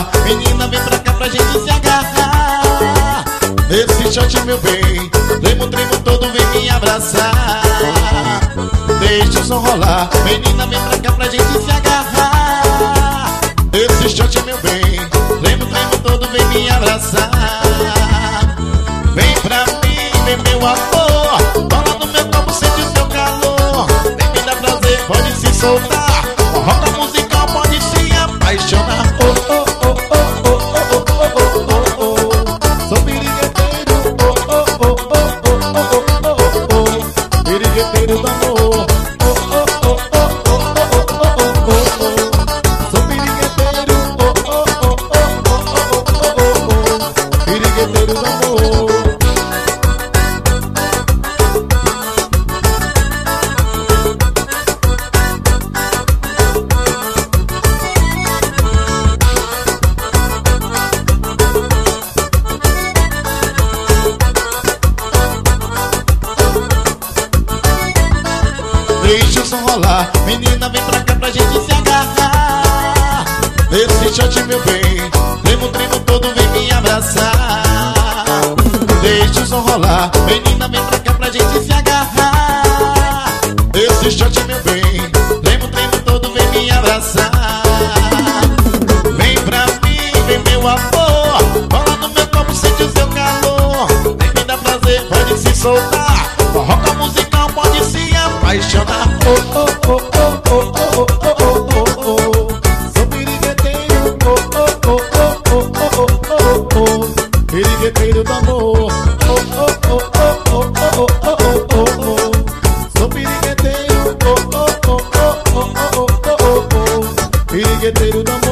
menina, vem pra cá pra gente se agarrar. Esse shot, meu bem, tremo, tremo todo, vem me abraçar. Deixa o som rolar, menina, vem pra cá pra gente se agarrar. Esse shot, meu bem, tremo, tremo todo, vem me abraçar. Vem pra mim, vem meu amor, cola no meu corpo, sente o seu calor. Vem me dar prazer, pode se soltar, roda musical, pode se apaixonar. Oh, oh, oh, oh, oh, oh, oh, oh, oh, oh. Sou pirigueteiro, oh, oh, oh, oh, oh, oh, oh, oh. Pirigueteiro do amor, oh, oh, oh, oh, oh, oh, oh, oh. Sou pirigueteiro, oh, oh, oh, oh, oh, oh, oh. Pirigueteiro do amor. Deixa o som rolar, menina, vem pra cá pra gente se agarrar. Esse shot, meu bem, tremo, tremo todo, vem me abraçar. Deixa o som rolar, menina, vem pra cá pra gente se agarrar. Esse shot, meu bem, tremo, tremo todo, vem me abraçar. Vem pra mim, vem meu amor, cola no meu corpo, sente o seu calor. Vem me dar prazer, pode se soltar, roca musical, pode se apaixonar. Oh, oh, oh, oh, oh, oh, oh, oh, oh, oh. Sou pirigueteiro, oh, oh, oh, oh, oh, oh, oh, oh. Pirigueteiro do amor, oh, oh, oh, oh, oh, oh, oh, oh, oh. Sou pirigueteiro, oh, oh, oh, oh, oh, oh, oh, oh. Pirigueteiro do amor.